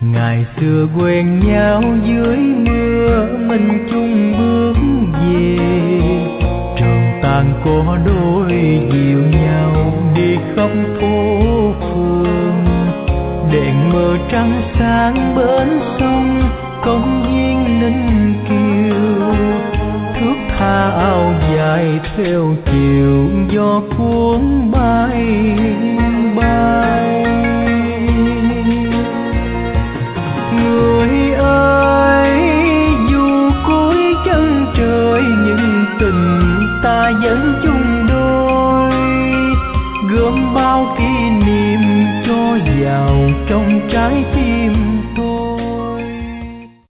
Ngày xưa quen nhau dưới mưa, mình chung bước về. Trường tàn có đôi dịu nhau đi khắp phố phường. Đèn mờ trắng sáng bên sông, công viên Ninh Kiều. Thước tha áo dài theo chiều, gió cuốn bay bay. Người ơi, dù cuối chân trời nhưng tình ta vẫn chung đôi. Gom bao kỷ niệm cho vào trong trái tim.